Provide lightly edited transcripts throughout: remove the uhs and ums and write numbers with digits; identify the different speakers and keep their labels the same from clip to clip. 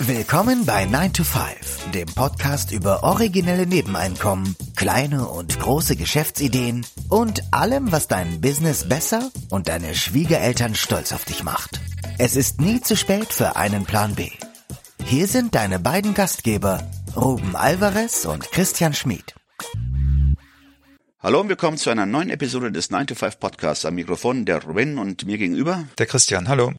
Speaker 1: Willkommen bei 9 to 5, dem Podcast über originelle Nebeneinkommen, kleine und große Geschäftsideen und allem, was dein Business besser und deine Schwiegereltern stolz auf dich macht. Es ist nie zu spät für einen Plan B. Hier sind deine beiden Gastgeber, Ruben Alvarez und Christian Schmid.
Speaker 2: Hallo und willkommen zu einer neuen Episode des 9 to 5 Podcasts. Am Mikrofon der Ruben und mir gegenüber
Speaker 3: der Christian. Hallo.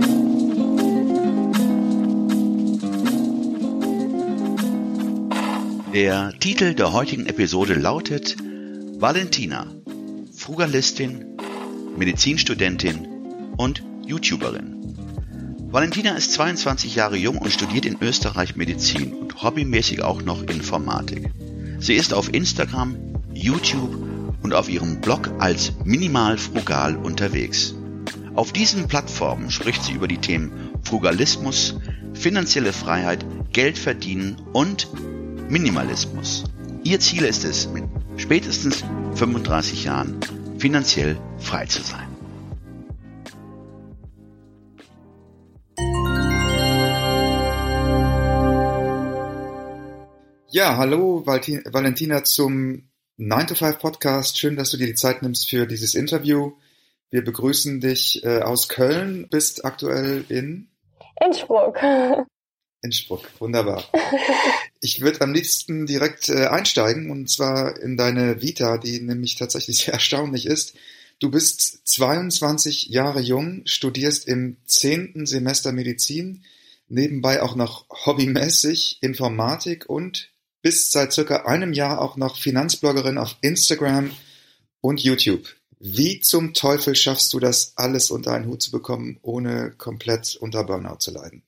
Speaker 2: Der Titel der heutigen Episode lautet Valentina, Frugalistin, Medizinstudentin und YouTuberin. Valentina ist 22 Jahre jung und studiert in Österreich Medizin und hobbymäßig auch noch Informatik. Sie ist auf Instagram, YouTube und auf ihrem Blog als minimal frugal unterwegs. Auf diesen Plattformen spricht sie über die Themen Frugalismus, finanzielle Freiheit, Geld verdienen und Minimalismus. Ihr Ziel ist es, mit spätestens 35 Jahren finanziell frei zu sein.
Speaker 3: Ja, hallo Valentina zum 9 to 5 Podcast. Schön, dass du dir die Zeit nimmst für dieses Interview. Wir begrüßen dich aus Köln, bist aktuell in
Speaker 4: Innsbruck.
Speaker 3: Innsbruck, wunderbar. Ich würde am liebsten direkt einsteigen, und zwar in deine Vita, die nämlich tatsächlich sehr erstaunlich ist. Du bist 22 Jahre jung, studierst im 10. Semester Medizin, nebenbei auch noch hobbymäßig Informatik und bist seit circa einem Jahr auch noch Finanzbloggerin auf Instagram und YouTube. Wie zum Teufel schaffst du das alles unter einen Hut zu bekommen, ohne komplett unter Burnout zu leiden?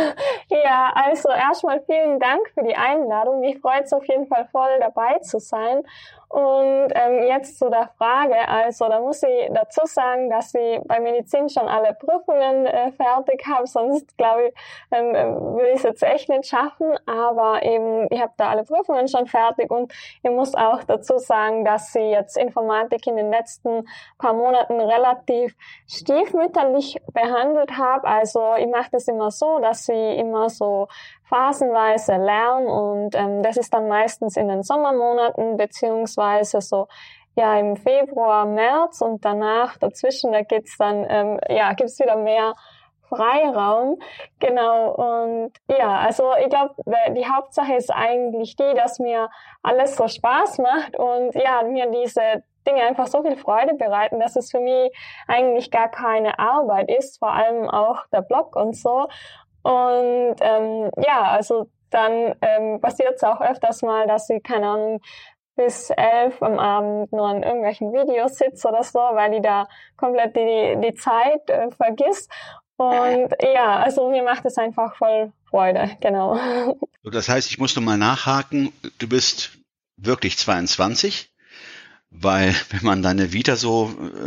Speaker 4: Ja, also erstmal vielen Dank für die Einladung. Mich freut es auf jeden Fall voll, dabei zu sein. Und jetzt zu der Frage, also da muss ich dazu sagen, dass ich bei Medizin schon alle Prüfungen fertig habe, sonst glaube ich, würde ich es jetzt echt nicht schaffen, aber eben, ich habe da alle Prüfungen schon fertig und ich muss auch dazu sagen, dass ich jetzt Informatik in den letzten paar Monaten relativ stiefmütterlich behandelt habe. Also ich mache das immer so, dass ich immer so phasenweise lerne und das ist dann meistens in den Sommermonaten beziehungsweise so ja im Februar, März und danach dazwischen, da geht's dann gibt's wieder mehr Freiraum. Genau, und ja, also ich glaube, die Hauptsache ist eigentlich die, dass mir alles so Spaß macht und ja, mir diese Dinge einfach so viel Freude bereiten, dass es für mich eigentlich gar keine Arbeit ist, vor allem auch der Blog und so. Und also dann passiert es auch öfters mal, dass ich, keine Ahnung, bis 11 am Abend nur an irgendwelchen Videos sitze oder so, weil ich da komplett die Zeit vergiss. Und ja, also mir macht es einfach voll Freude, genau.
Speaker 2: Das heißt, ich muss noch mal nachhaken, du bist wirklich 22, weil wenn man deine Vita so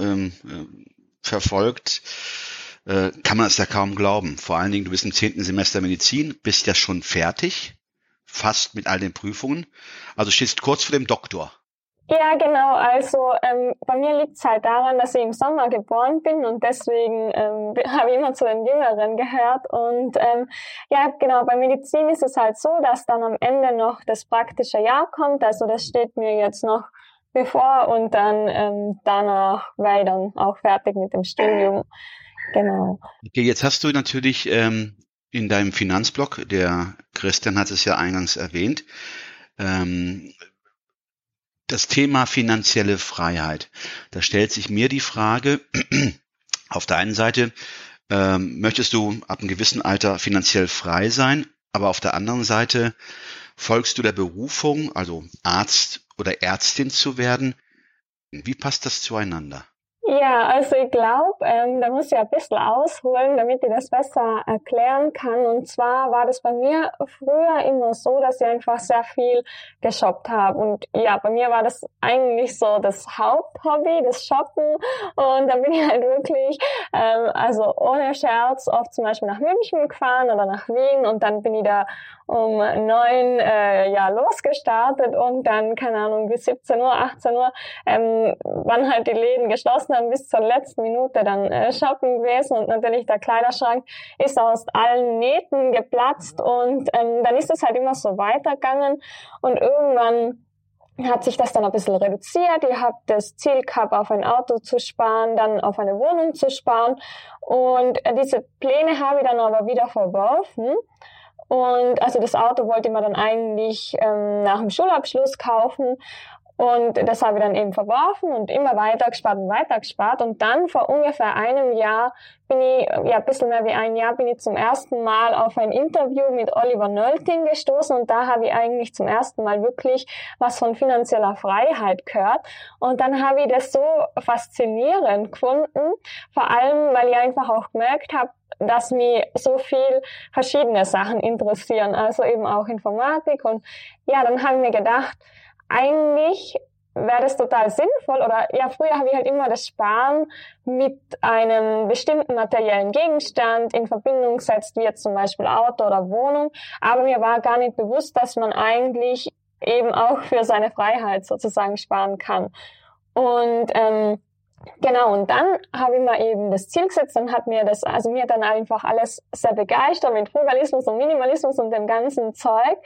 Speaker 2: verfolgt, kann man es ja kaum glauben. Vor allen Dingen, du bist im 10. Semester Medizin, bist ja schon fertig, fast mit all den Prüfungen. Also stehst kurz vor dem Doktor.
Speaker 4: Ja, genau. Also bei mir liegt es halt daran, dass ich im Sommer geboren bin und deswegen habe ich immer zu den Jüngeren gehört. Und genau, bei Medizin ist es halt so, dass dann am Ende noch das praktische Jahr kommt. Also das steht mir jetzt noch bevor und dann danach war ich dann auch fertig mit dem Studium. Genau.
Speaker 2: Okay, jetzt hast du natürlich in deinem Finanzblog, der Christian hat es ja eingangs erwähnt, das Thema finanzielle Freiheit. Da stellt sich mir die Frage, auf der einen Seite möchtest du ab einem gewissen Alter finanziell frei sein, aber auf der anderen Seite folgst du der Berufung, also Arzt oder Ärztin zu werden. Wie passt das zueinander?
Speaker 4: Ja, also ich glaube, da muss ich ein bisschen ausholen, damit ich das besser erklären kann. Und zwar war das bei mir früher immer so, dass ich einfach sehr viel geshoppt habe. Und ja, bei mir war das eigentlich so das Haupthobby, das Shoppen. Und da bin ich halt wirklich, also ohne Scherz, oft zum Beispiel nach München gefahren oder nach Wien. Und dann bin ich da um 9 losgestartet und dann, keine Ahnung, bis 17 Uhr, 18 Uhr, wann halt die Läden geschlossen dann bis zur letzten Minute dann shoppen gewesen und natürlich der Kleiderschrank ist aus allen Nähten geplatzt und dann ist es halt immer so weitergegangen und irgendwann hat sich das dann ein bisschen reduziert. Ich habe das Ziel gehabt, auf ein Auto zu sparen, dann auf eine Wohnung zu sparen. Und diese Pläne habe ich dann aber wieder verworfen. Und also das Auto wollte ich mir dann eigentlich nach dem Schulabschluss kaufen. Und das habe ich dann eben verworfen und immer weiter gespart. Und dann vor ungefähr einem Jahr bin ich, ein bisschen mehr wie ein Jahr, bin ich zum ersten Mal auf ein Interview mit Oliver Nölting gestoßen. Und da habe ich eigentlich zum ersten Mal wirklich was von finanzieller Freiheit gehört. Und dann habe ich das so faszinierend gefunden, vor allem, weil ich einfach auch gemerkt habe, dass mich so viel verschiedene Sachen interessieren, also eben auch Informatik. Und ja, dann habe ich mir gedacht, eigentlich wäre das total sinnvoll oder ja, früher habe ich halt immer das Sparen mit einem bestimmten materiellen Gegenstand in Verbindung gesetzt, wie jetzt zum Beispiel Auto oder Wohnung, aber mir war gar nicht bewusst, dass man eigentlich eben auch für seine Freiheit sozusagen sparen kann. Und genau, und dann habe ich mir eben das Ziel gesetzt, dann hat mir dann einfach alles sehr begeistert mit Frugalismus und Minimalismus und dem ganzen Zeug.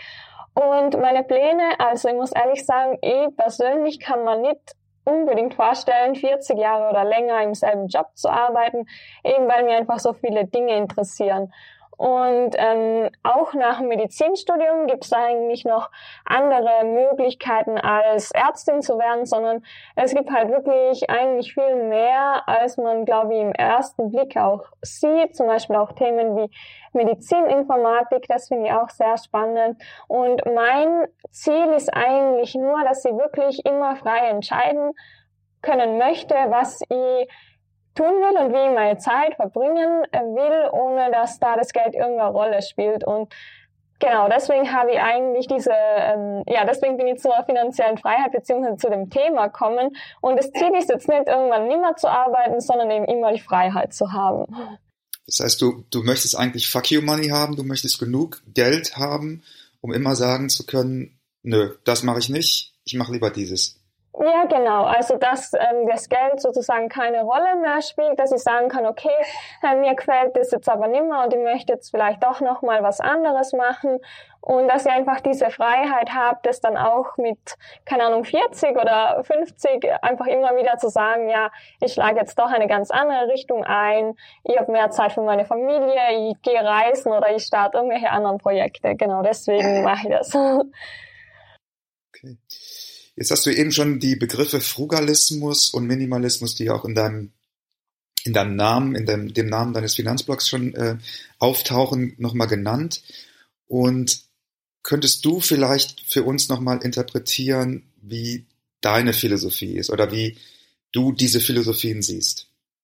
Speaker 4: Und meine Pläne, also ich muss ehrlich sagen, ich persönlich kann mir nicht unbedingt vorstellen, 40 Jahre oder länger im selben Job zu arbeiten, eben weil mir einfach so viele Dinge interessieren. Und auch nach dem Medizinstudium gibt es eigentlich noch andere Möglichkeiten, als Ärztin zu werden, sondern es gibt halt wirklich eigentlich viel mehr, als man, glaube ich, im ersten Blick auch sieht. Zum Beispiel auch Themen wie Medizininformatik, das finde ich auch sehr spannend. Und mein Ziel ist eigentlich nur, dass ich wirklich immer frei entscheiden können möchte, was ich tun will und wie ich meine Zeit verbringen will, ohne dass da das Geld irgendeine Rolle spielt. Und genau, deswegen habe ich eigentlich deswegen bin ich zur finanziellen Freiheit bzw. zu dem Thema gekommen. Und das Ziel ist jetzt nicht, irgendwann nicht mehr zu arbeiten, sondern eben immer die Freiheit zu haben.
Speaker 3: Das heißt, du möchtest eigentlich Fuck You Money haben, du möchtest genug Geld haben, um immer sagen zu können, nö, das mache ich nicht, ich mache lieber dieses.
Speaker 4: Ja, genau. Also, dass das Geld sozusagen keine Rolle mehr spielt, dass ich sagen kann, okay, mir gefällt das jetzt aber nicht mehr und ich möchte jetzt vielleicht doch noch mal was anderes machen und dass ich einfach diese Freiheit habe, das dann auch mit, 40 oder 50 einfach immer wieder zu sagen, ja, ich schlage jetzt doch eine ganz andere Richtung ein, ich habe mehr Zeit für meine Familie, ich gehe reisen oder ich starte irgendwelche anderen Projekte. Genau, deswegen mache ich das.
Speaker 3: Okay. Jetzt hast du eben schon die Begriffe Frugalismus und Minimalismus, die auch in deinem Namen, dem Namen deines Finanzblogs schon auftauchen, nochmal genannt. Und könntest du vielleicht für uns nochmal interpretieren, wie deine Philosophie ist oder wie du diese Philosophien siehst?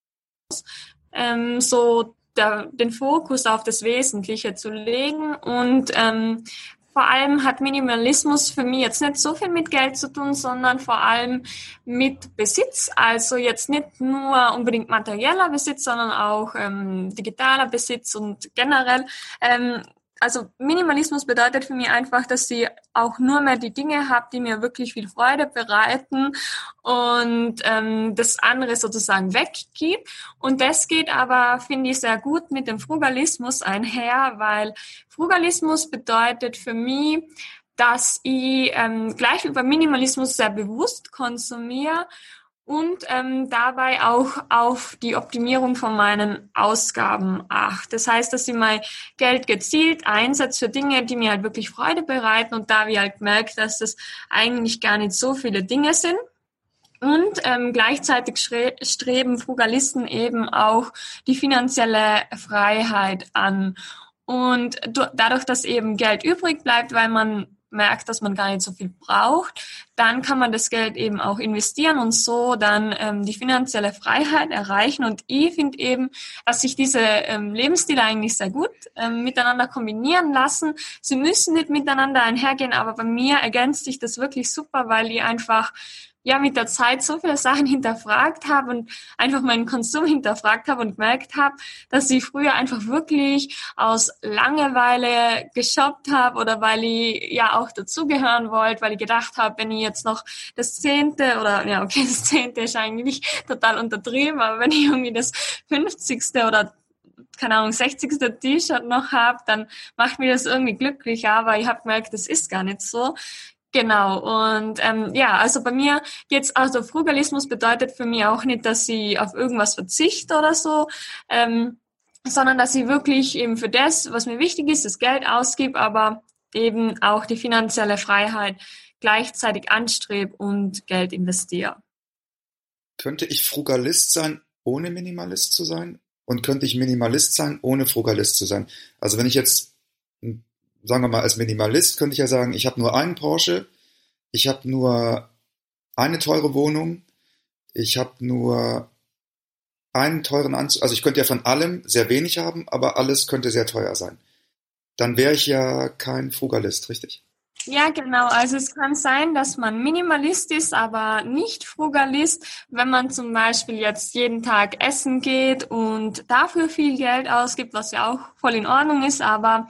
Speaker 5: Den Fokus auf das Wesentliche zu legen und vor allem hat Minimalismus für mich jetzt nicht so viel mit Geld zu tun, sondern vor allem mit Besitz. Also jetzt nicht nur unbedingt materieller Besitz, sondern auch digitaler Besitz und generell. Also Minimalismus bedeutet für mich einfach, dass ich auch nur mehr die Dinge habe, die mir wirklich viel Freude bereiten und das andere sozusagen weggibt. Und das geht aber, finde ich, sehr gut mit dem Frugalismus einher, weil Frugalismus bedeutet für mich, dass ich gleich wie beim Minimalismus sehr bewusst konsumiere und dabei auch auf die Optimierung von meinen Ausgaben achte. Das heißt, dass ich mein Geld gezielt einsetze für Dinge, die mir halt wirklich Freude bereiten und da habe ich halt gemerkt, dass das eigentlich gar nicht so viele Dinge sind. Und gleichzeitig streben Frugalisten eben auch die finanzielle Freiheit an. Und dadurch, dass eben Geld übrig bleibt, weil man merkt, dass man gar nicht so viel braucht, dann kann man das Geld eben auch investieren und so dann die finanzielle Freiheit erreichen. Und ich finde eben, dass sich diese Lebensstile eigentlich sehr gut miteinander kombinieren lassen. Sie müssen nicht miteinander einhergehen, aber bei mir ergänzt sich das wirklich super, weil ich einfach ja mit der Zeit so viele Sachen hinterfragt habe und einfach meinen Konsum hinterfragt habe und gemerkt habe, dass ich früher einfach wirklich aus Langeweile geshoppt habe oder weil ich ja auch dazugehören wollte, weil ich gedacht habe, wenn ich jetzt noch das 10. oder ja okay, das 10. ist eigentlich total untertrieben, aber wenn ich irgendwie das 50. oder keine Ahnung, 60. T-Shirt noch habe, dann macht mir das irgendwie glücklich, aber ich habe gemerkt, das ist gar nicht so. Genau, und ja, also bei mir jetzt, also Frugalismus bedeutet für mich auch nicht, dass ich auf irgendwas verzichte oder so, sondern dass ich wirklich eben für das, was mir wichtig ist, das Geld ausgib, aber eben auch die finanzielle Freiheit gleichzeitig anstrebe und Geld investiere.
Speaker 3: Könnte ich Frugalist sein, ohne Minimalist zu sein? Und könnte ich Minimalist sein, ohne Frugalist zu sein? Also wenn ich jetzt, sagen wir mal, als Minimalist könnte ich ja sagen, ich habe nur einen Porsche, ich habe nur eine teure Wohnung, ich habe nur einen teuren Anzug, also ich könnte ja von allem sehr wenig haben, aber alles könnte sehr teuer sein. Dann wäre ich ja kein Frugalist, richtig?
Speaker 5: Ja, genau. Also es kann sein, dass man Minimalist ist, aber nicht Frugalist, wenn man zum Beispiel jetzt jeden Tag essen geht und dafür viel Geld ausgibt, was ja auch voll in Ordnung ist, aber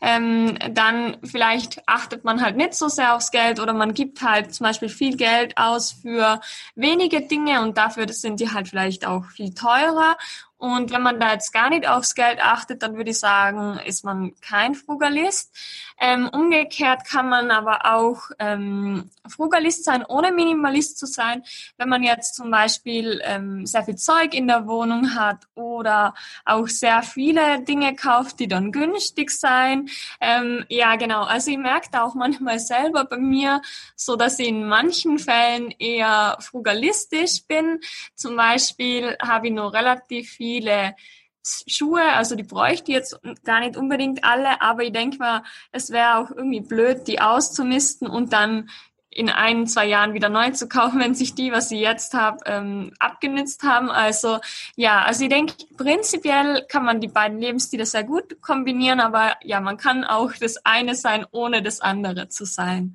Speaker 5: dann vielleicht achtet man halt nicht so sehr aufs Geld oder man gibt halt zum Beispiel viel Geld aus für wenige Dinge und dafür sind die halt vielleicht auch viel teurer. Und wenn man da jetzt gar nicht aufs Geld achtet, dann würde ich sagen, ist man kein Frugalist. Umgekehrt kann man aber auch Frugalist sein, ohne Minimalist zu sein, wenn man jetzt zum Beispiel sehr viel Zeug in der Wohnung hat oder auch sehr viele Dinge kauft, die dann günstig sein. Ja, genau. Also ich merke da auch manchmal selber bei mir, so dass ich in manchen Fällen eher frugalistisch bin. Zum Beispiel habe ich nur relativ viele Schuhe, also die bräuchte ich jetzt gar nicht unbedingt alle, aber ich denke mal, es wäre auch irgendwie blöd, die auszumisten und dann in 1-2 Jahren wieder neu zu kaufen, wenn sich die, was ich jetzt habe, abgenützt haben. Also ja, also ich denke, prinzipiell kann man die beiden Lebensstile sehr gut kombinieren, aber ja, man kann auch das eine sein, ohne das andere zu sein.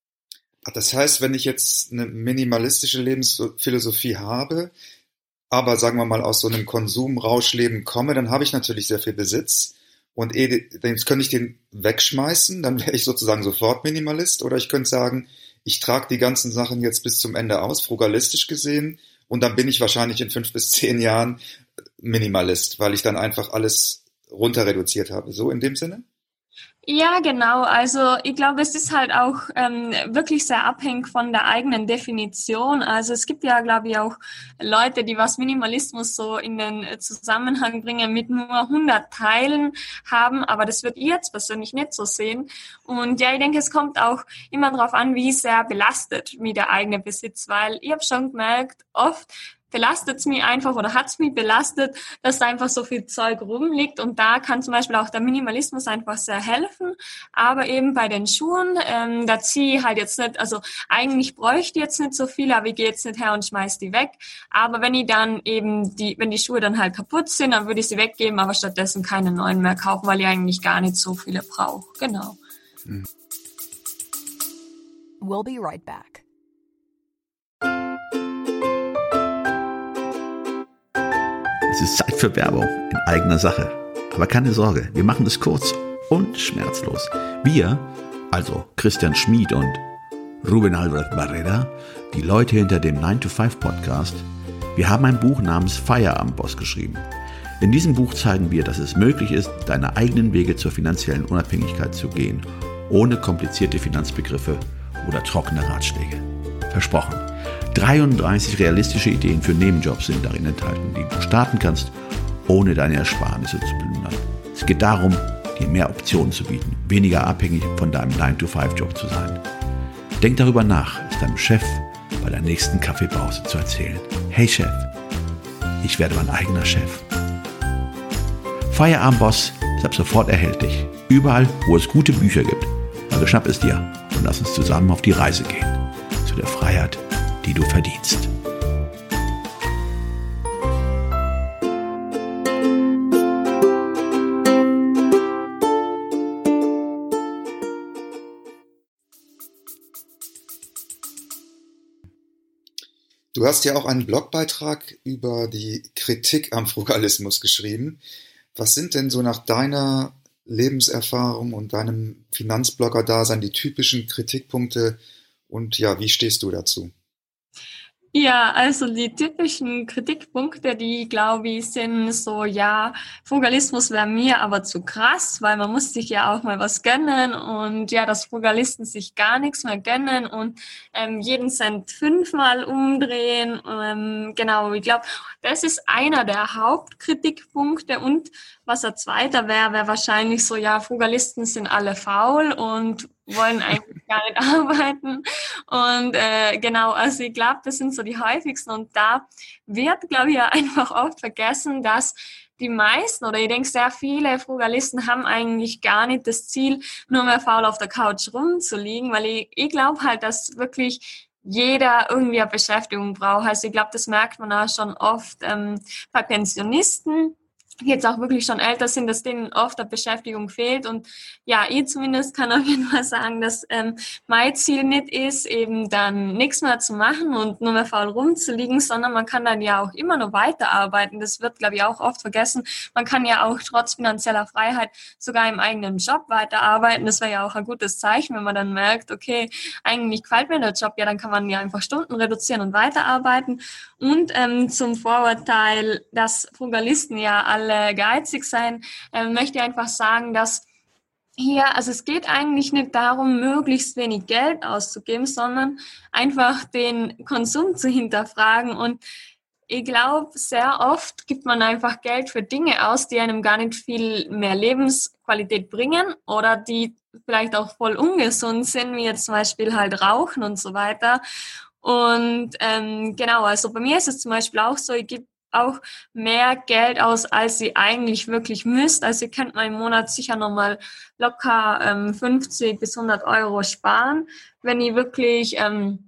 Speaker 3: Das heißt, wenn ich jetzt eine minimalistische Lebensphilosophie habe, aber sagen wir mal aus so einem Konsumrauschleben komme, dann habe ich natürlich sehr viel Besitz und jetzt könnte ich den wegschmeißen, dann wäre ich sozusagen sofort Minimalist, oder ich könnte sagen, ich trage die ganzen Sachen jetzt bis zum Ende aus, frugalistisch gesehen, und dann bin ich wahrscheinlich in 5 bis 10 Jahren Minimalist, weil ich dann einfach alles runter reduziert habe. So in dem Sinne?
Speaker 5: Ja, genau. Also ich glaube, es ist halt auch wirklich sehr abhängig von der eigenen Definition. Also es gibt ja, glaube ich, auch Leute, die was Minimalismus so in den Zusammenhang bringen mit nur 100 Teilen haben, aber das würde ich jetzt persönlich nicht so sehen. Und ja, ich denke, es kommt auch immer darauf an, wie sehr belastet mich der eigene Besitz, weil ich habe schon gemerkt, oft belastet es mich einfach oder hat es mich belastet, dass da einfach so viel Zeug rumliegt, und da kann zum Beispiel auch der Minimalismus einfach sehr helfen, aber eben bei den Schuhen, da ziehe ich halt jetzt nicht, also eigentlich bräuchte ich jetzt nicht so viel, aber ich gehe jetzt nicht her und schmeiß die weg, aber wenn ich dann eben wenn die Schuhe dann halt kaputt sind, dann würde ich sie weggeben, aber stattdessen keine neuen mehr kaufen, weil ich eigentlich gar nicht so viele brauche. Genau.
Speaker 6: We'll be right back.
Speaker 2: Es ist Zeit für Werbung in eigener Sache. Aber keine Sorge, wir machen es kurz und schmerzlos. Wir, also Christian Schmid und Rubén Álvarez Barrera, die Leute hinter dem 9-to-5-Podcast, wir haben ein Buch namens Feierabendboss geschrieben. In diesem Buch zeigen wir, dass es möglich ist, deine eigenen Wege zur finanziellen Unabhängigkeit zu gehen, ohne komplizierte Finanzbegriffe oder trockene Ratschläge. Versprochen. 33 realistische Ideen für Nebenjobs sind darin enthalten, die du starten kannst, ohne deine Ersparnisse zu plündern. Es geht darum, dir mehr Optionen zu bieten, weniger abhängig von deinem 9-to-5-Job zu sein. Denk darüber nach, es deinem Chef bei der nächsten Kaffeepause zu erzählen. Hey Chef, ich werde mein eigener Chef. Feierabendboss ist ab sofort erhältlich, überall, wo es gute Bücher gibt. Also schnapp es dir und lass uns zusammen auf die Reise gehen, zu der Freiheit, die du verdienst.
Speaker 3: Du hast ja auch einen Blogbeitrag über die Kritik am Frugalismus geschrieben. Was sind denn so nach deiner Lebenserfahrung und deinem Finanzblogger-Dasein die typischen Kritikpunkte und ja, wie stehst du dazu?
Speaker 5: Ja, also die typischen Kritikpunkte, die glaube ich sind so, ja, Frugalismus wäre mir aber zu krass, weil man muss sich ja auch mal was gönnen und ja, dass Frugalisten sich gar nichts mehr gönnen und jeden Cent 5-mal umdrehen. Genau, ich glaube, das ist einer der Hauptkritikpunkte und was ein zweiter wäre wahrscheinlich so, ja, Frugalisten sind alle faul und wollen eigentlich gar nicht arbeiten. Und genau, also ich glaube, das sind so die häufigsten. Und da wird, glaube ich, ja einfach oft vergessen, dass die meisten oder ich denke sehr viele Frugalisten haben eigentlich gar nicht das Ziel, nur mehr faul auf der Couch rumzuliegen, weil ich glaube halt, dass wirklich jeder irgendwie eine Beschäftigung braucht. Also ich glaube, das merkt man auch schon oft bei Pensionisten, die jetzt auch wirklich schon älter sind, dass denen oft eine Beschäftigung fehlt. Und ja, ich zumindest kann auf jeden Fall sagen, dass mein Ziel nicht ist, eben dann nichts mehr zu machen und nur mehr faul rumzuliegen, sondern man kann dann ja auch immer noch weiterarbeiten. Das wird, glaube ich, auch oft vergessen. Man kann ja auch trotz finanzieller Freiheit sogar im eigenen Job weiterarbeiten. Das wäre ja auch ein gutes Zeichen, wenn man dann merkt, okay, eigentlich gefällt mir der Job, ja, dann kann man ja einfach Stunden reduzieren und weiterarbeiten. Und zum Vorurteil, dass Frugalisten ja alle geizig sein, möchte ich einfach sagen, dass hier, also es geht eigentlich nicht darum, möglichst wenig Geld auszugeben, sondern einfach den Konsum zu hinterfragen. Und ich glaube, sehr oft gibt man einfach Geld für Dinge aus, die einem gar nicht viel mehr Lebensqualität bringen oder die vielleicht auch voll ungesund sind, wie jetzt zum Beispiel halt Rauchen und so weiter. Und genau, also bei mir ist es zum Beispiel auch so, ich gebe auch mehr Geld aus, als sie eigentlich wirklich müsst. Also ihr könnt mal im Monat sicher nochmal locker 50 bis 100 Euro sparen, wenn ihr wirklich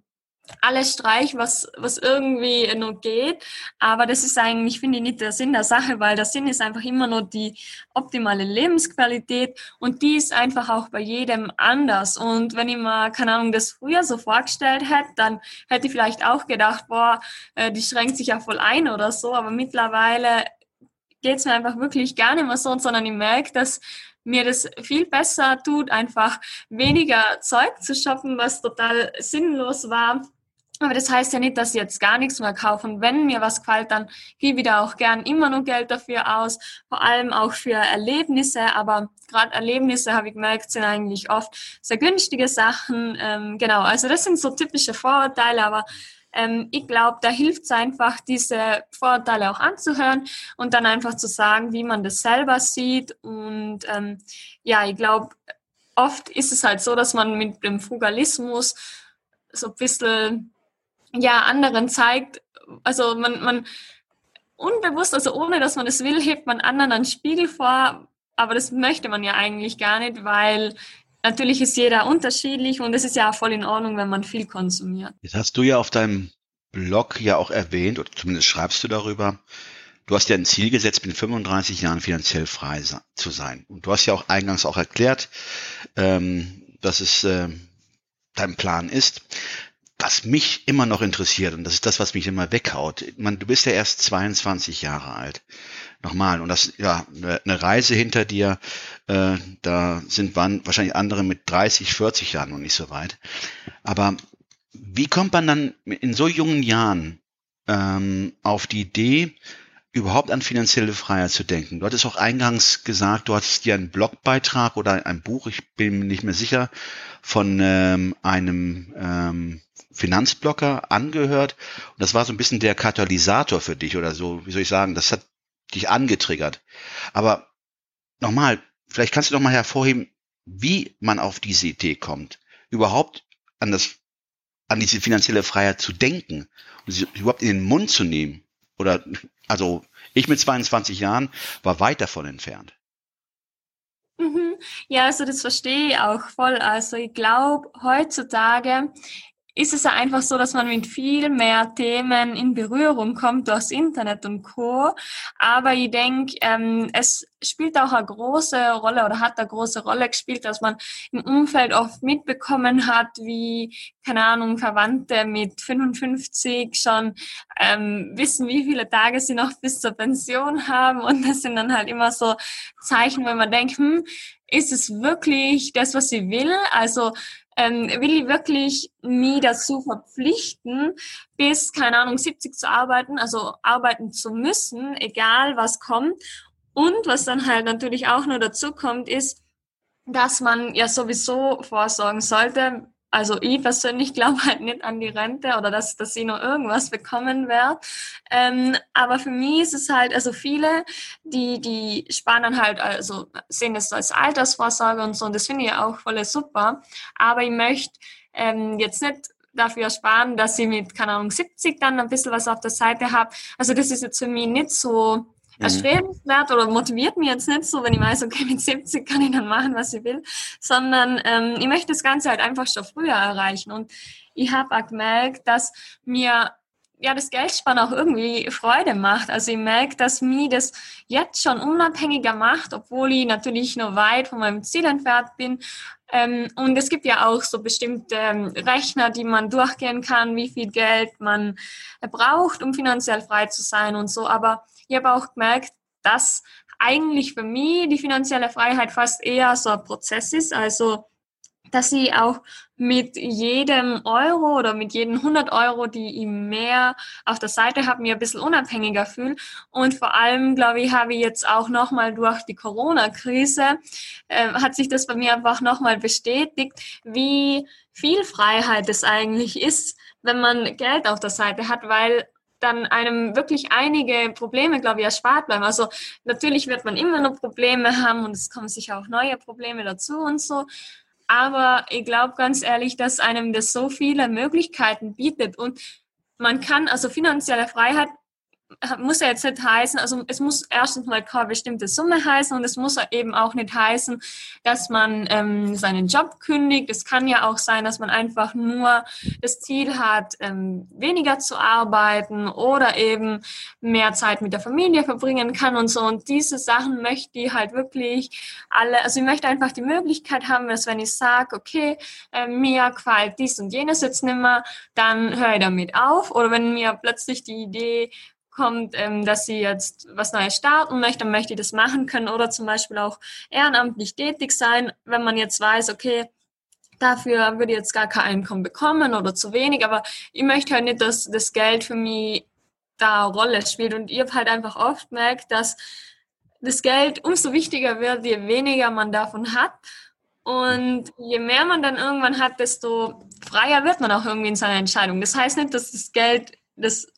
Speaker 5: alles streich, was irgendwie nur geht. Aber das ist eigentlich, finde ich, nicht der Sinn der Sache, weil der Sinn ist einfach immer nur die optimale Lebensqualität und die ist einfach auch bei jedem anders. Und wenn ich mal, keine Ahnung, das früher so vorgestellt hätte, dann hätte ich vielleicht auch gedacht, boah, die schränkt sich ja voll ein oder so. Aber mittlerweile geht's mir einfach wirklich gar nicht mehr so, sondern ich merke, dass mir das viel besser tut, einfach weniger Zeug zu shoppen, was total sinnlos war. Aber das heißt ja nicht, dass ich jetzt gar nichts mehr kaufe. Und wenn mir was gefällt, dann gebe ich da auch gern immer nur Geld dafür aus. Vor allem auch für Erlebnisse. Aber gerade Erlebnisse, habe ich gemerkt, sind eigentlich oft sehr günstige Sachen. Genau, also das sind so typische Vorurteile. Aber ich glaube, da hilft es einfach, diese Vorurteile auch anzuhören und dann einfach zu sagen, wie man das selber sieht. Und ja, ich glaube, oft ist es halt so, dass man mit dem Frugalismus so ein bisschen ja, anderen zeigt, also man unbewusst, also ohne dass man es will, hebt man anderen einen Spiegel vor, aber das möchte man ja eigentlich gar nicht, weil natürlich ist jeder unterschiedlich und es ist ja auch voll in Ordnung, wenn man viel konsumiert.
Speaker 2: Jetzt hast du ja auf deinem Blog ja auch erwähnt, oder zumindest schreibst du darüber, du hast ja ein Ziel gesetzt, mit 35 Jahren finanziell frei zu sein. Und du hast ja auch eingangs auch erklärt, dass es dein Plan ist. Was mich immer noch interessiert, und das ist das, was mich immer weghaut, du bist ja erst 22 Jahre alt. Nochmal, und das ja eine Reise hinter dir, da waren wahrscheinlich andere mit 30, 40 Jahren noch nicht so weit. Aber wie kommt man dann in so jungen Jahren auf die Idee, überhaupt an finanzielle Freiheit zu denken? Du hattest auch eingangs gesagt, du hattest dir einen Blogbeitrag oder ein Buch, ich bin mir nicht mehr sicher, von einem Finanzblogger angehört. Und das war so ein bisschen der Katalysator für dich oder so, wie soll ich sagen, das hat dich angetriggert. Aber nochmal, vielleicht kannst du noch mal hervorheben, wie man auf diese Idee kommt, überhaupt an diese finanzielle Freiheit zu denken und sie überhaupt in den Mund zu nehmen. Oder, also, ich mit 22 Jahren war weit davon entfernt.
Speaker 5: Ja, also das verstehe ich auch voll. Also ich glaube, heutzutage ist es ja einfach so, dass man mit viel mehr Themen in Berührung kommt durchs Internet und Co. Aber ich denke, es spielt auch eine große Rolle oder hat eine große Rolle gespielt, dass man im Umfeld oft mitbekommen hat, wie, keine Ahnung, Verwandte mit 55 schon wissen, wie viele Tage sie noch bis zur Pension haben. Und das sind dann halt immer so Zeichen, wo man denkt, ist es wirklich das, was sie will? Also will ich wirklich mich dazu verpflichten, bis, keine Ahnung, 70 zu arbeiten, also arbeiten zu müssen, egal was kommt. Und was dann halt natürlich auch nur dazu kommt, ist, dass man ja sowieso vorsorgen sollte. Also ich persönlich glaube halt nicht an die Rente oder dass ich noch irgendwas bekommen werde. Aber für mich ist es halt, also viele, die sparen dann halt, also sehen das als Altersvorsorge und so, und das finde ich ja auch voll super. Aber ich möchte jetzt nicht dafür sparen, dass ich mit, keine Ahnung, 70 dann ein bisschen was auf der Seite habe. Also das ist jetzt für mich nicht so erstrebenswert oder motiviert mich jetzt nicht so, wenn ich weiß, okay, mit 70 kann ich dann machen, was ich will, sondern ich möchte das Ganze halt einfach schon früher erreichen. Und ich habe auch gemerkt, dass mir ja das Geldsparen auch irgendwie Freude macht. Also ich merke, dass mir das jetzt schon unabhängiger macht, obwohl ich natürlich noch weit von meinem Ziel entfernt bin. Und es gibt ja auch so bestimmte Rechner, die man durchgehen kann, wie viel Geld man braucht, um finanziell frei zu sein und so. Aber ich habe auch gemerkt, dass eigentlich für mich die finanzielle Freiheit fast eher so ein Prozess ist. Also, dass ich auch mit jedem Euro oder mit jeden 100 Euro, die ich mehr auf der Seite habe, mir ein bisschen unabhängiger fühle. Und vor allem, glaube ich, habe ich jetzt auch nochmal durch die Corona-Krise, hat sich das bei mir einfach nochmal bestätigt, wie viel Freiheit es eigentlich ist, wenn man Geld auf der Seite hat, weil dann einem wirklich einige Probleme, glaube ich, erspart bleiben. Also natürlich wird man immer noch Probleme haben und es kommen sicher auch neue Probleme dazu und so. Aber ich glaube ganz ehrlich, dass einem das so viele Möglichkeiten bietet. Und man kann, also finanzielle Freiheit muss ja jetzt nicht heißen, also es muss erstens mal keine bestimmte Summe heißen und es muss eben auch nicht heißen, dass man seinen Job kündigt. Es kann ja auch sein, dass man einfach nur das Ziel hat, weniger zu arbeiten oder eben mehr Zeit mit der Familie verbringen kann und so. Und diese Sachen möchte ich halt wirklich alle, also ich möchte einfach die Möglichkeit haben, dass wenn ich sage, okay, mir gefällt dies und jenes jetzt nicht mehr, dann höre ich damit auf. Oder wenn mir plötzlich die Idee kommt, dass sie jetzt was Neues starten möchte, dann möchte ich das machen können oder zum Beispiel auch ehrenamtlich tätig sein, wenn man jetzt weiß, okay, dafür würde ich jetzt gar kein Einkommen bekommen oder zu wenig, aber ich möchte halt nicht, dass das Geld für mich da eine Rolle spielt und ich habe halt einfach oft gemerkt, dass das Geld umso wichtiger wird, je weniger man davon hat. Und je mehr man dann irgendwann hat, desto freier wird man auch irgendwie in seiner Entscheidung. Das heißt nicht, dass das Geld das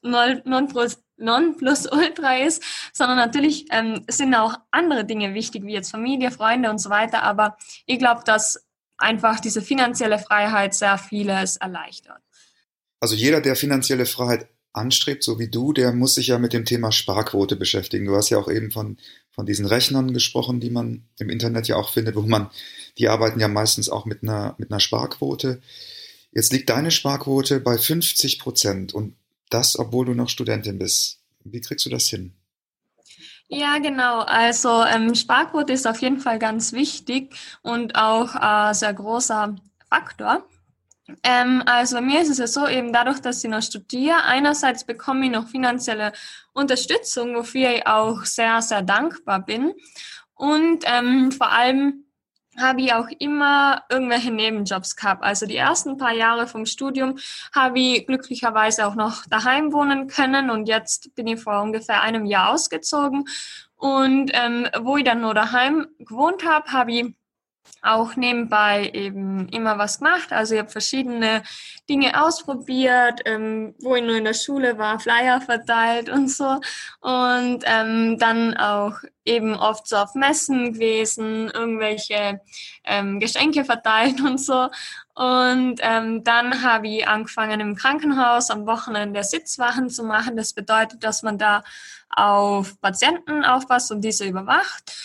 Speaker 5: Nonplusultra ist, sondern natürlich sind auch andere Dinge wichtig, wie jetzt Familie, Freunde und so weiter. Aber ich glaube, dass einfach diese finanzielle Freiheit sehr vieles erleichtert.
Speaker 3: Also jeder, der finanzielle Freiheit anstrebt, so wie du, der muss sich ja mit dem Thema Sparquote beschäftigen. Du hast ja auch eben von diesen Rechnern gesprochen, die man im Internet ja auch findet, die arbeiten ja meistens auch mit einer Sparquote. Jetzt liegt deine Sparquote bei 50% und das, obwohl du noch Studentin bist. Wie kriegst du das hin?
Speaker 5: Ja, genau. Also Sparquote ist auf jeden Fall ganz wichtig und auch ein sehr großer Faktor. Also bei mir ist es ja so, eben dadurch, dass ich noch studiere, einerseits bekomme ich noch finanzielle Unterstützung, wofür ich auch sehr, sehr dankbar bin. Und vor allem habe ich auch immer irgendwelche Nebenjobs gehabt. Also die ersten paar Jahre vom Studium habe ich glücklicherweise auch noch daheim wohnen können und jetzt bin ich vor ungefähr einem Jahr ausgezogen. Und wo ich dann nur daheim gewohnt habe, habe ich auch nebenbei eben immer was gemacht. Also ich habe verschiedene Dinge ausprobiert, wo ich nur in der Schule war, Flyer verteilt und so. Und dann auch eben oft so auf Messen gewesen, irgendwelche Geschenke verteilt und so. Und dann habe ich angefangen im Krankenhaus am Wochenende Sitzwachen zu machen. Das bedeutet, dass man da auf Patienten aufpasst und diese überwacht.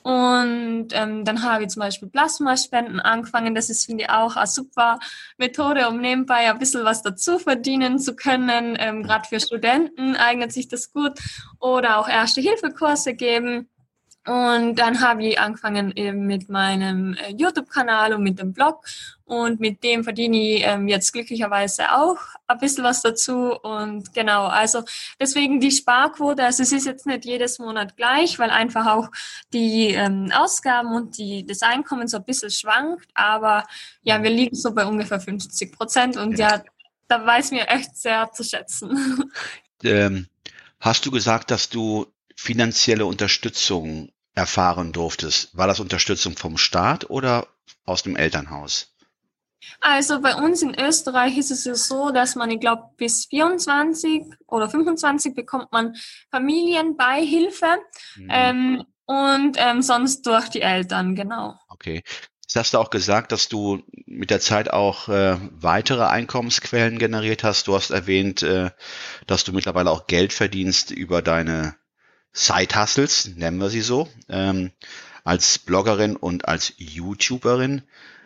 Speaker 5: Und dann habe ich zum Beispiel Plasmaspenden angefangen. Das ist, finde ich, auch eine super Methode, um nebenbei ein bisschen was dazu verdienen zu können. Gerade für Studenten eignet sich das gut. Oder auch Erste-Hilfe-Kurse geben. Und dann habe ich angefangen eben mit meinem YouTube-Kanal und mit dem Blog. Und mit dem verdiene ich jetzt glücklicherweise auch ein bisschen was dazu. Und genau, also deswegen die Sparquote, also es ist jetzt nicht jedes Monat gleich, weil einfach auch die Ausgaben und das Einkommen so ein bisschen schwankt. Aber ja, wir liegen so bei ungefähr 50%. Und ja, da weiß mir echt sehr zu schätzen.
Speaker 2: Hast du gesagt, dass du finanzielle Unterstützung erfahren durftest? War das Unterstützung vom Staat oder aus dem Elternhaus?
Speaker 5: Also bei uns in Österreich ist es ja so, dass man, ich glaube, bis 24 oder 25 bekommt man Familienbeihilfe und sonst durch die Eltern, genau.
Speaker 2: Okay. Jetzt hast du auch gesagt, dass du mit der Zeit auch weitere Einkommensquellen generiert hast. Du hast erwähnt, dass du mittlerweile auch Geld verdienst über deine Side-Hustles, nennen wir sie so, als Bloggerin und als YouTuberin.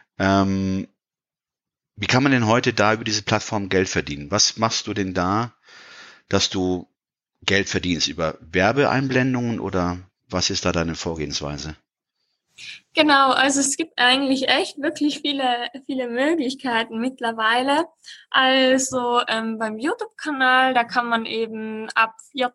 Speaker 2: Wie kann man denn heute da über diese Plattform Geld verdienen? Was machst du denn da, dass du Geld verdienst? Über Werbeeinblendungen oder was ist da deine Vorgehensweise?
Speaker 5: Genau, also es gibt eigentlich echt wirklich viele Möglichkeiten mittlerweile. Also beim YouTube-Kanal, da kann man eben ab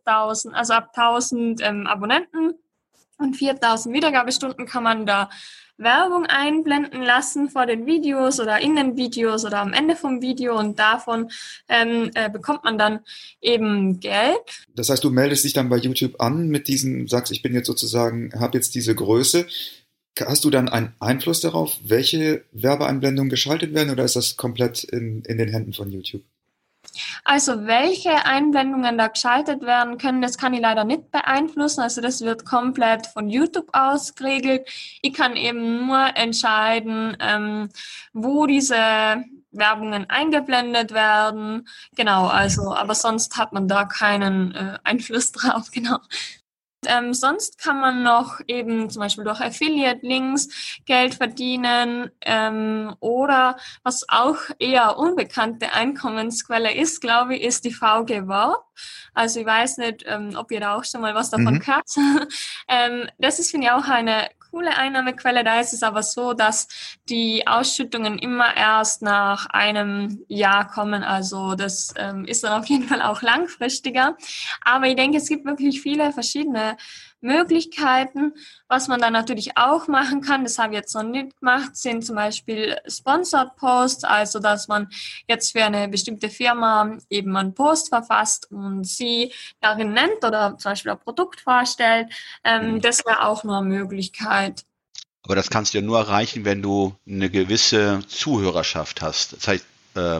Speaker 5: 1000 Abonnenten und 4000 Wiedergabestunden kann man da Werbung einblenden lassen vor den Videos oder in den Videos oder am Ende vom Video und davon bekommt man dann eben Geld.
Speaker 3: Das heißt, du meldest dich dann bei YouTube an mit diesen, sagst, ich bin jetzt sozusagen, habe jetzt diese Größe. Hast du dann einen Einfluss darauf, welche Werbeeinblendungen geschaltet werden oder ist das komplett in den Händen von YouTube?
Speaker 5: Also welche Einblendungen da geschaltet werden können, das kann ich leider nicht beeinflussen. Also das wird komplett von YouTube aus geregelt. Ich kann eben nur entscheiden, wo diese Werbungen eingeblendet werden. Genau, also, aber sonst hat man da keinen Einfluss drauf, genau. Sonst kann man noch eben zum Beispiel durch Affiliate-Links Geld verdienen oder was auch eher unbekannte Einkommensquelle ist, glaube ich, ist die VG Verb. Also ich weiß nicht, ob ihr da auch schon mal was davon gehört. Das ist, finde ich, auch eine coole Einnahmequelle. Da ist es aber so, dass die Ausschüttungen immer erst nach einem Jahr kommen. Also das ist dann auf jeden Fall auch langfristiger. Aber ich denke, es gibt wirklich viele verschiedene Möglichkeiten. Was man dann natürlich auch machen kann, das habe ich jetzt noch nicht gemacht, sind zum Beispiel Sponsored Posts, also dass man jetzt für eine bestimmte Firma eben einen Post verfasst und sie darin nennt oder zum Beispiel ein Produkt vorstellt. Das wäre auch noch eine Möglichkeit.
Speaker 2: Aber das kannst du ja nur erreichen, wenn du eine gewisse Zuhörerschaft hast. Das heißt,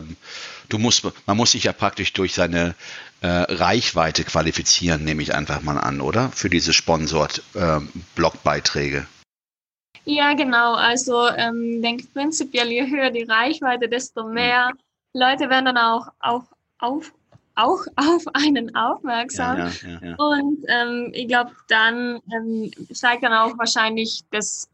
Speaker 2: man muss sich ja praktisch durch seine Reichweite qualifizieren, nehme ich einfach mal an, oder? Für diese Sponsored-Blogbeiträge.
Speaker 5: Ja, genau. Also denke prinzipiell, je höher die Reichweite, desto mehr Leute werden dann auch auf einen aufmerksam. Ja. Und ich glaube, dann steigt dann auch wahrscheinlich das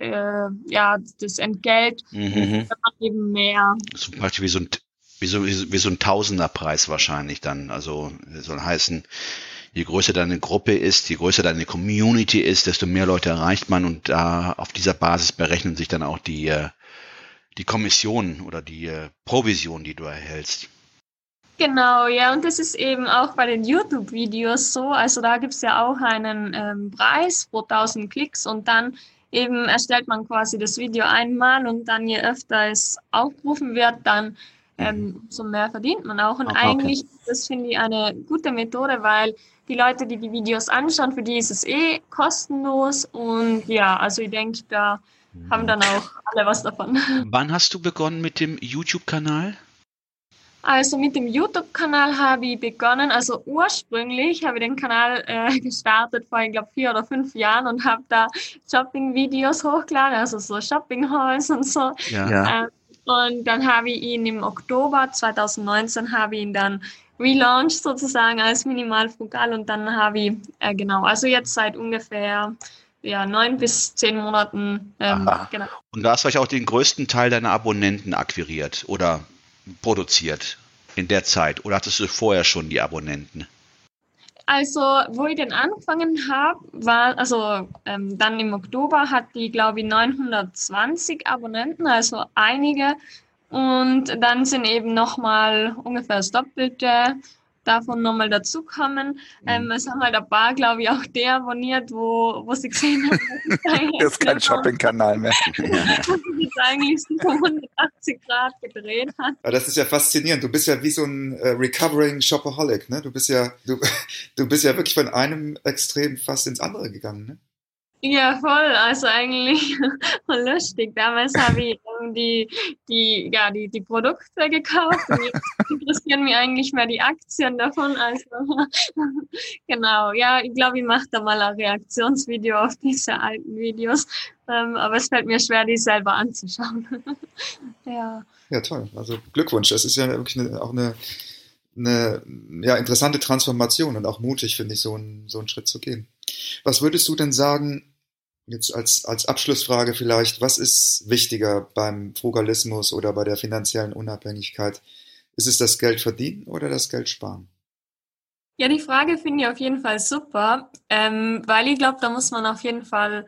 Speaker 5: Entgelt, wenn man eben mehr.
Speaker 2: Zum Beispiel wie so ein Tausenderpreis wahrscheinlich dann. Also soll heißen, je größer deine Gruppe ist, je größer deine Community ist, desto mehr Leute erreicht man und da auf dieser Basis berechnen sich dann auch die Kommission oder die Provision, die du erhältst.
Speaker 5: Genau, ja, und das ist eben auch bei den YouTube-Videos so. Also da gibt es ja auch einen Preis pro 1000 Klicks und dann eben erstellt man quasi das Video einmal und dann je öfter es aufgerufen wird, dann umso mehr verdient man auch. Und eigentlich, das finde ich eine gute Methode, weil die Leute, die die Videos anschauen, für die ist es kostenlos und ja, also ich denke, da haben dann auch alle was davon.
Speaker 2: Wann hast du begonnen mit dem YouTube-Kanal?
Speaker 5: Also mit dem YouTube-Kanal habe ich begonnen, also ursprünglich habe ich den Kanal gestartet vor, ich glaube, 4 oder 5 Jahren und habe da Shopping-Videos hochgeladen, also so Shopping-Hauls und so. Ja. Und dann habe ich ihn im Oktober 2019 habe ich ihn dann relaunched sozusagen als Minimal Frugal und dann habe ich, also jetzt seit ungefähr 9 bis 10 Monaten. Genau.
Speaker 2: Und da hast du euch auch den größten Teil deiner Abonnenten akquiriert oder produziert in der Zeit? Oder hattest du vorher schon die Abonnenten?
Speaker 5: Also, wo ich dann angefangen habe, war, dann im Oktober hat die, glaube ich, 920 Abonnenten, also einige. Und dann sind eben nochmal ungefähr das Doppelte davon nochmal dazukommen. Es haben halt ein paar, glaube ich, auch deabonniert, wo sie gesehen haben,
Speaker 7: Das ist kein Shopping-Kanal mehr.
Speaker 5: dass ich jetzt eigentlich so 180 Grad gedreht hat.
Speaker 3: Aber das ist ja faszinierend. Du bist ja wie so ein recovering Shopaholic, ne? Du bist ja wirklich von einem Extrem fast ins andere gegangen, ne?
Speaker 5: Ja, voll. Also eigentlich voll lustig. Damals habe ich die Produkte gekauft und jetzt interessieren mich eigentlich mehr die Aktien davon. Also genau. Ja, ich glaube, ich mache da mal ein Reaktionsvideo auf diese alten Videos. Aber es fällt mir schwer, die selber anzuschauen. Ja.
Speaker 3: Ja, toll. Also Glückwunsch. Das ist ja wirklich auch eine interessante Transformation und auch mutig, finde ich, so einen Schritt zu gehen. Was würdest du denn sagen, jetzt als Abschlussfrage vielleicht, was ist wichtiger beim Frugalismus oder bei der finanziellen Unabhängigkeit? Ist es das Geld verdienen oder das Geld sparen?
Speaker 5: Ja, die Frage finde ich auf jeden Fall super, weil ich glaube, da muss man auf jeden Fall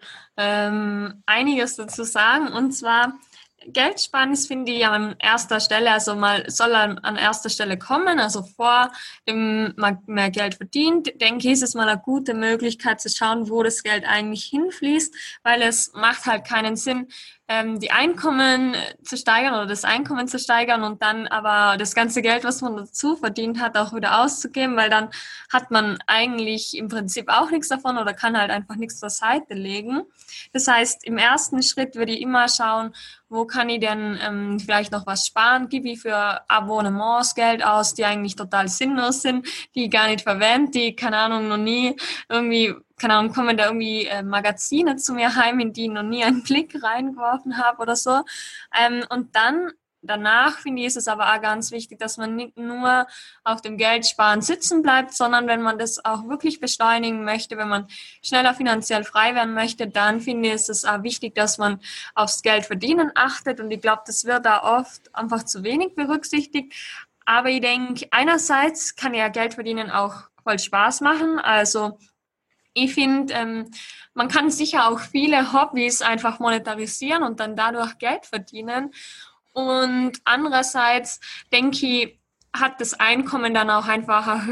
Speaker 5: einiges dazu sagen. Und zwar, Geld sparen ist, finde ich, an erster Stelle, also soll an erster Stelle kommen, also vor dem man mehr Geld verdient, denke ich, ist es mal eine gute Möglichkeit zu schauen, wo das Geld eigentlich hinfließt, weil es macht halt keinen Sinn, die Einkommen zu steigern oder das Einkommen zu steigern und dann aber das ganze Geld, was man dazu verdient hat, auch wieder auszugeben, weil dann hat man eigentlich im Prinzip auch nichts davon oder kann halt einfach nichts zur Seite legen. Das heißt, im ersten Schritt würde ich immer schauen, wo kann ich denn vielleicht noch was sparen? Gebe ich für Abonnements Geld aus, die eigentlich total sinnlos sind, die ich gar nicht verwende, die, keine Ahnung, noch nie irgendwie, keine Ahnung, kommen da irgendwie Magazine zu mir heim, in die ich noch nie einen Blick reingeworfen habe oder so. Und dann danach, finde ich, ist es aber auch ganz wichtig, dass man nicht nur auf dem Geldsparen sitzen bleibt, sondern wenn man das auch wirklich beschleunigen möchte, wenn man schneller finanziell frei werden möchte, dann finde ich, ist es auch wichtig, dass man aufs Geld verdienen achtet. Und ich glaube, das wird da oft einfach zu wenig berücksichtigt. Aber ich denke, einerseits kann ja Geld verdienen auch voll Spaß machen. Also ich finde, man kann sicher auch viele Hobbys einfach monetarisieren und dann dadurch Geld verdienen. Und andererseits denke ich, hat das Einkommen dann auch einfach ein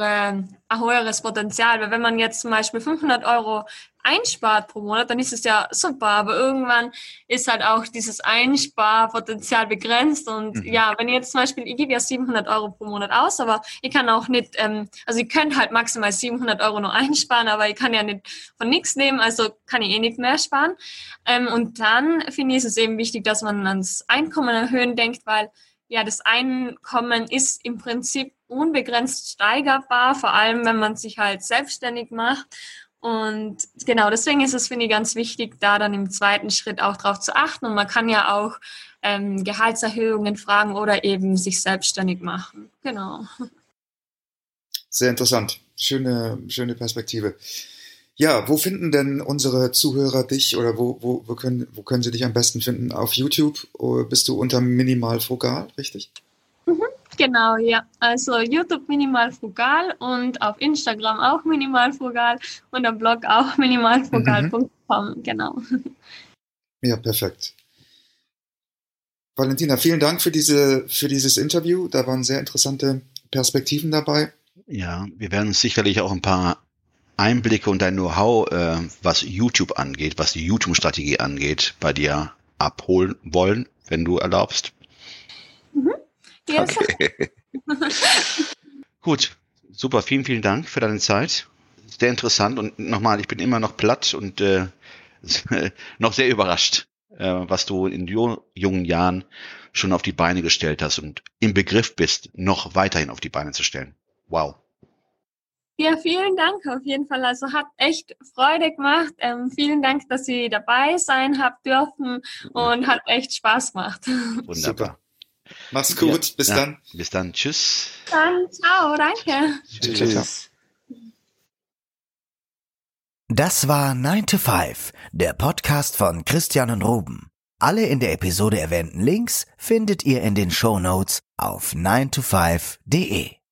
Speaker 5: höheres Potenzial. Weil wenn man jetzt zum Beispiel 500 € einspart pro Monat, dann ist es ja super. Aber irgendwann ist halt auch dieses Einsparpotenzial begrenzt. Und ja, wenn ich jetzt zum Beispiel, ich gebe ja 700 € pro Monat aus, aber ich kann auch nicht, also ich könnte halt maximal 700 € nur einsparen, aber ich kann ja nicht von nichts nehmen, also kann ich eh nicht mehr sparen. Und dann finde ich, ist es eben wichtig, dass man ans Einkommen erhöhen denkt, weil ja, das Einkommen ist im Prinzip unbegrenzt steigerbar, vor allem wenn man sich halt selbstständig macht. Und genau, deswegen ist es, finde ich, ganz wichtig, da dann im zweiten Schritt auch drauf zu achten. Und man kann ja auch Gehaltserhöhungen fragen oder eben sich selbstständig machen. Genau.
Speaker 3: Sehr interessant. Schöne Perspektive. Ja, wo finden denn unsere Zuhörer dich oder wo können sie dich am besten finden? Auf YouTube bist du unter Minimal Frugal, richtig?
Speaker 5: Genau, ja. Also YouTube Minimal Frugal und auf Instagram auch Minimal Frugal und am Blog auch minimalfrugal.com, genau.
Speaker 3: Ja, perfekt. Valentina, vielen Dank für dieses Interview. Da waren sehr interessante Perspektiven dabei.
Speaker 2: Ja, wir werden sicherlich auch ein paar Einblicke und dein Know-how, was YouTube angeht, was die YouTube-Strategie angeht, bei dir abholen wollen, wenn du erlaubst.
Speaker 5: Ja,
Speaker 7: Okay.
Speaker 2: Gut, super, vielen Dank für deine Zeit. Sehr interessant und nochmal, ich bin immer noch platt und noch sehr überrascht, was du in jungen Jahren schon auf die Beine gestellt hast und im Begriff bist, noch weiterhin auf die Beine zu stellen. Wow.
Speaker 5: Ja, vielen Dank auf jeden Fall. Also hat echt Freude gemacht. Vielen Dank, dass Sie dabei sein habt dürfen und hat echt Spaß gemacht.
Speaker 2: Wunderbar.
Speaker 3: Super. Mach's gut. Bis dann.
Speaker 2: Bis dann. Tschüss.
Speaker 5: Dann ciao, danke.
Speaker 7: Tschüss.
Speaker 1: Das war 9 to 5, der Podcast von Christian und Ruben. Alle in der Episode erwähnten Links findet ihr in den Shownotes auf 9to5.de.